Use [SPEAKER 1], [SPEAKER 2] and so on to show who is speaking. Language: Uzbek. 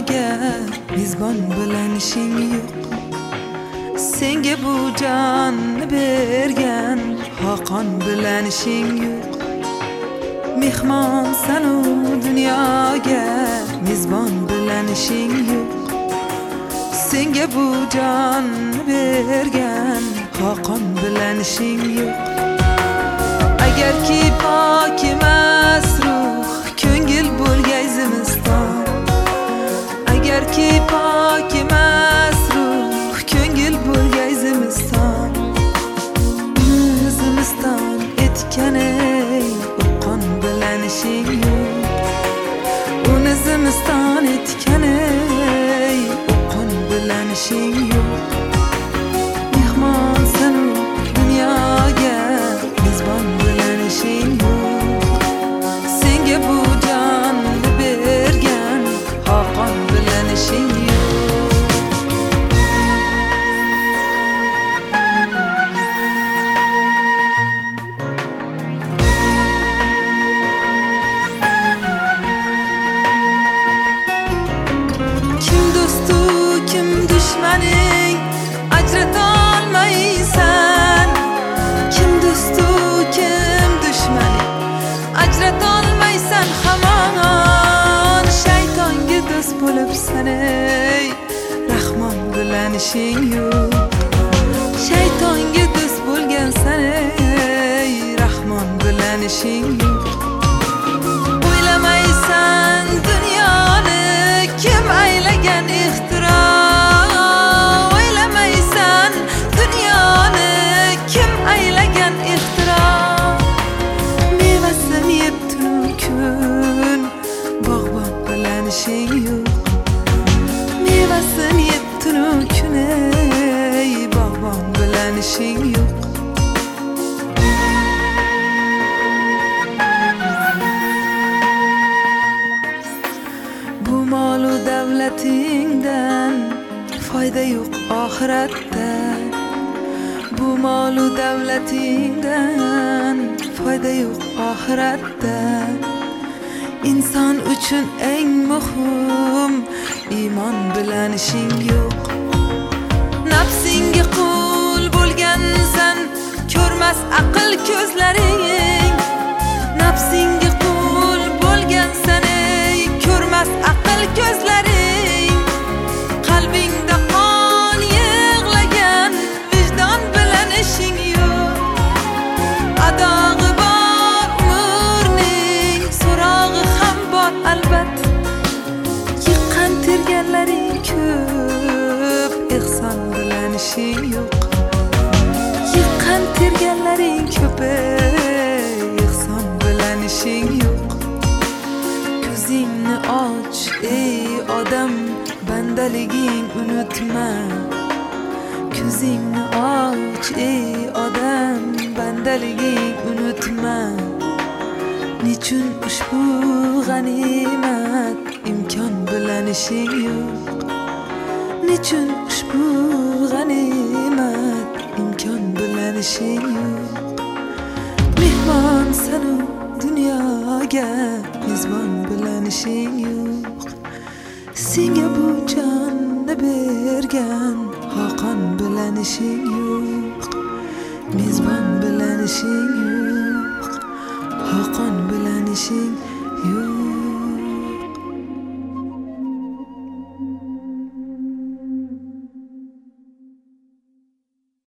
[SPEAKER 1] dunyoga mezbon bilan ishing yo'q. Senga bu jonni bergan Xoqon bilan ishing yo'q. Mehmonsan u dunyoga mezbon bilan ishing yo'q. Senga bu jonni bergan Xoqon bilan ishing yo'q. Agarki pok emas ruh ko'ngil bo'lgay zimiston, agarki pok emas ruh ko'ngil bo'lgay zimiston, zimiston etgan ey qon bilan ishing yo'q. Uni zimiston etgan ey qon bilan ishing yo'q. Mehmonsan u dunyoga mezbon bilan ishing yo'q. Senga bu jonni bergan Xoqon bilan ishing yo'q. Kim do'stu kim dushmaning ajratolmaysan. Kim do'stu kim dushmaning ajratolmaysan. Hamon shaytonga do'st bo'libsan ey Rahmon bilan ishing yo'q. Shaytonga do'st bo'lgansan ey Rahmon bilan ishing yo'q. O'ylamaysan dunyoni kim aylagan ixtiro. O'ylamaysan dunyoni kim aylagan ixtiro. Mevasini yebdi kun bog'bon bilan ishing yo'q. Mevasini yebdi kun ey bog'bon bilan ishing yo'q. Bu mol u davlatingdan foyda yo'q oxiratda. Bu mol u davlatingdan foyda yo'q oxiratda. Inson uchun eng muhim iymon bilan ishing yo'q. Nafsingga qul bo'lgansan, ko'rmas aql ko'zlaring. Nafsingga qul bo'lgansan ey ko'rmas aql ko'zlaring. Qalbingda qon yig'lagan vijdon bilan ishing yo'q. Adog'i bor umrning so'rog'i ham bor albat. Yiqqan terganlaring ko'p ehson bilan ishing yo'q. Yiqqan terganlaring ko'p ehson bilan ishing yo'q. Ko'zingni och ey odam, bandaliging unutma. Ko'zingni och ey odam, bandaliging unutma. Nechun ushbu g'animat imkon bilan ishing yo'q. Nechun ushbu g'animat imkon bilan ishing yo'q. Mehmonsan u dunyoga mezbon bilan ishing yo'q. Senga bu jonni bergan Xoqon bilan ishing yo'q. Mezbon bilan ishing yo'q.